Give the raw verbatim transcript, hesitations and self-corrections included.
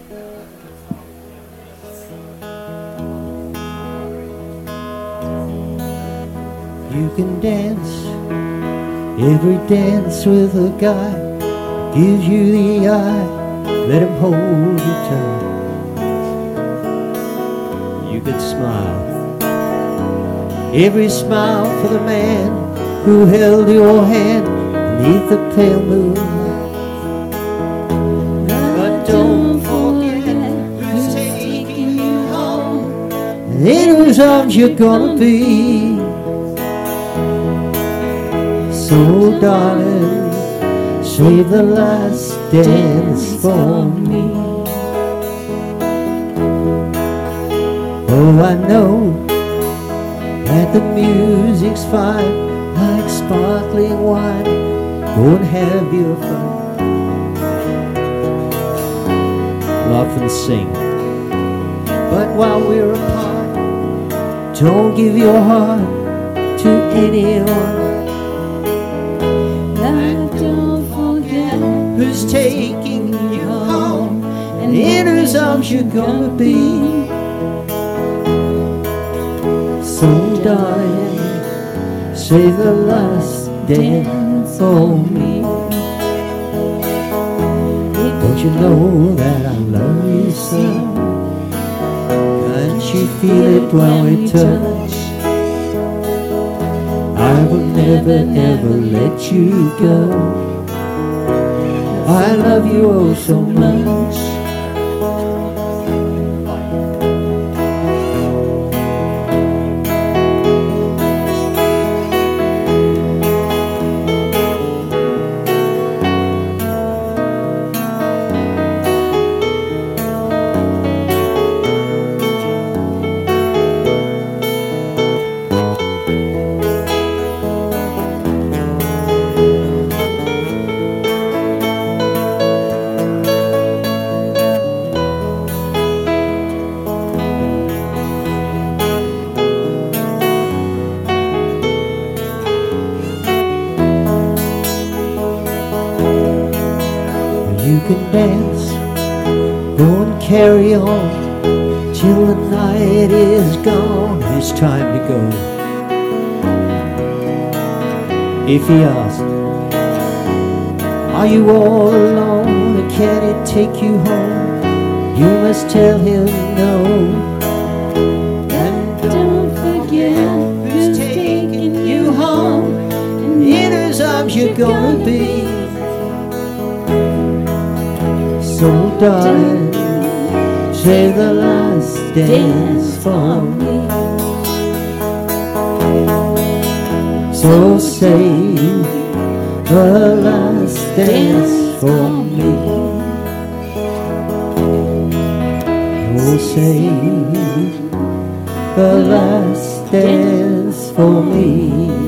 You can dance every dance with a guy who gives you the eye. Let him hold you tight. You can smile every smile for the man who held your hand beneath the pale moon. But don't forget who's taking you home and in whose arms you're gonna be. So darling, save the last dance for me. Oh, I know that the music's fine, like sparkling wine. Go and have your fun. Laugh and sing. But while we're apart, don't give your heart to anyone. Who's taking you home and in whose arms you're gonna be. So darling, save the last dance for me. Don't you know that I love you so? Can't you feel it when we touch? I will never ever let you go. I love you oh so much. You can dance, go and carry on till the night is gone. It's time to go. If he asks, are you all alone or can it take you home? You must tell him no. And don't forget who's taking you home and in whose arms you're gonna be. So darling, save the last dance for me. So save the last dance for me. Oh, save the last dance for me.